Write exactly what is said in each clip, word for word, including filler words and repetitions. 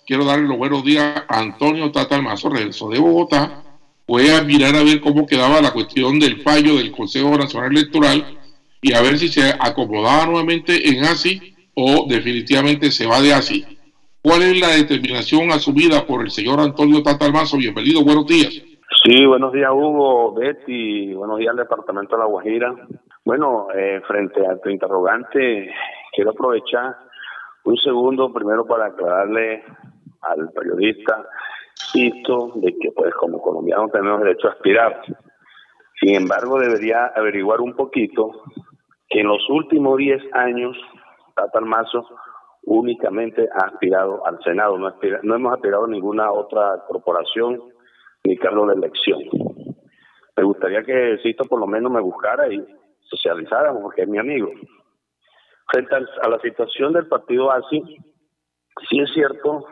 quiero darle los buenos días a Antonio Tata Almazo, regresó de Bogotá. Voy a mirar a ver cómo quedaba la cuestión del fallo del Consejo Nacional Electoral y a ver si se acomodaba nuevamente en ASI o definitivamente se va de ASI. ¿Cuál es la determinación asumida por el señor Antonio Tata Almazo? Bienvenido, buenos días. Sí, buenos días, Hugo, Betty, buenos días al Departamento de La Guajira. Bueno, eh, frente a tu interrogante, quiero aprovechar un segundo primero para aclararle al periodista esto de que pues como colombianos tenemos derecho a aspirar. Sin embargo, debería averiguar un poquito que en los últimos diez años Tata Almazo únicamente ha aspirado al Senado, no, aspira, no hemos aspirado a ninguna otra corporación ni cargo de elección. Me gustaría que Sisto por lo menos me buscara y socializáramos, porque es mi amigo. Frente a la situación del partido ASI, sí es cierto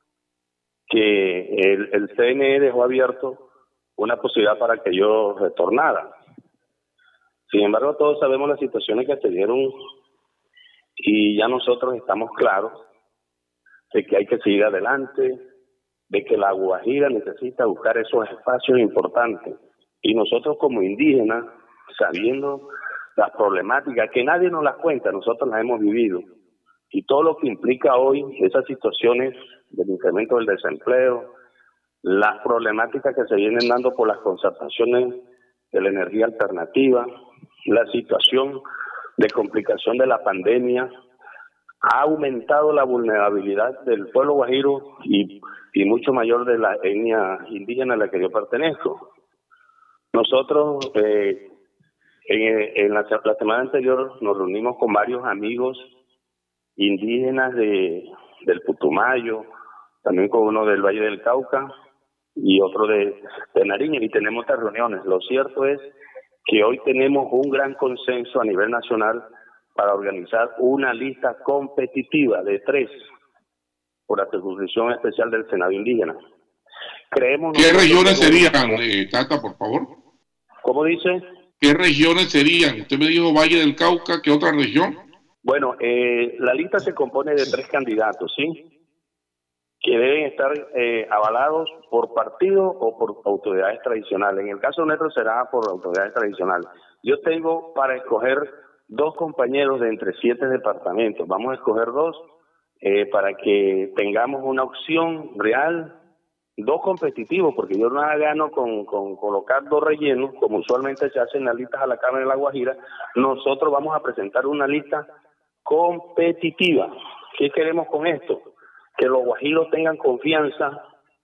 que el, el C N E dejó abierto una posibilidad para que yo retornara. Sin embargo, todos sabemos las situaciones que se dieron y ya nosotros estamos claros de que hay que seguir adelante, de que La Guajira necesita buscar esos espacios importantes. Y nosotros como indígenas, sabiendo las problemáticas, que nadie nos las cuenta, nosotros las hemos vivido, y todo lo que implica hoy esas situaciones del incremento del desempleo, las problemáticas que se vienen dando por las concertaciones de la energía alternativa, la situación de complicación de la pandemia, ha aumentado la vulnerabilidad del pueblo guajiro y, y mucho mayor de la etnia indígena a la que yo pertenezco. Nosotros eh, en, en la, la semana anterior nos reunimos con varios amigos indígenas de, del Putumayo, también con uno del Valle del Cauca y otro de, de Nariño, y tenemos estas reuniones. Lo cierto es que hoy tenemos un gran consenso a nivel nacional para organizar una lista competitiva de tres por la circunscripción especial del Senado indígena. Creemos ¿Qué regiones serían, eh, Tata, por favor? ¿Cómo dice? ¿Qué regiones serían? Usted me dijo Valle del Cauca, ¿qué otra región? Bueno, eh, la lista se compone de tres candidatos, ¿sí? Que deben estar eh, avalados por partido o por autoridades tradicionales. En el caso nuestro será por autoridades tradicionales. Yo tengo para escoger dos compañeros de entre siete departamentos. Vamos a escoger dos eh, para que tengamos una opción real, dos competitivos, porque yo no gano con, con colocar dos rellenos, como usualmente se hacen las listas a la Cámara de La Guajira. Nosotros vamos a presentar una lista competitiva. ¿Qué queremos con esto? Que los guajiros tengan confianza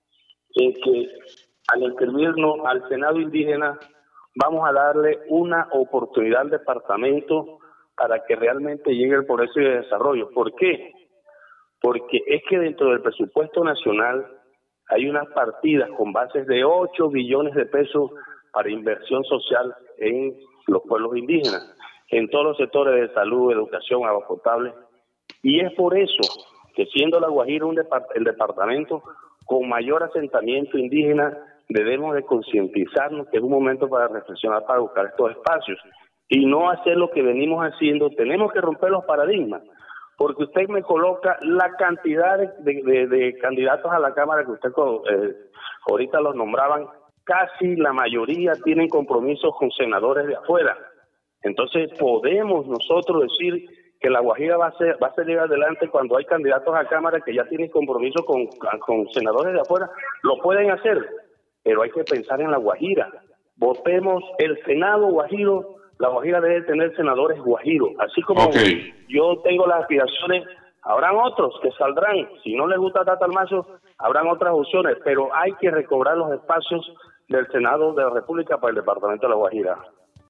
en que al inscribirnos al Senado indígena vamos a darle una oportunidad al departamento para que realmente llegue el progreso y el desarrollo. ¿Por qué? Porque es que dentro del presupuesto nacional hay unas partidas con bases de ocho billones de pesos para inversión social en los pueblos indígenas, en todos los sectores de salud, educación, agua potable, y es por eso que siendo La Guajira un depart el departamento con mayor asentamiento indígena, debemos de concientizarnos que es un momento para reflexionar, para buscar estos espacios y no hacer lo que venimos haciendo. Tenemos que romper los paradigmas, porque usted me coloca la cantidad de, de, de candidatos a la Cámara que usted eh, ahorita los nombraban, casi la mayoría tienen compromisos con senadores de afuera. Entonces podemos nosotros decir que La Guajira va a ser va a salir adelante cuando hay candidatos a Cámara que ya tienen compromiso con, con senadores de afuera. Lo pueden hacer, pero hay que pensar en La Guajira. Votemos el Senado guajiro. La Guajira debe tener senadores guajiros. Así como okay. Yo tengo las aspiraciones, habrán otros que saldrán. Si no les gusta Tata Almazo, habrán otras opciones, pero hay que recobrar los espacios del Senado de la República para el departamento de La Guajira.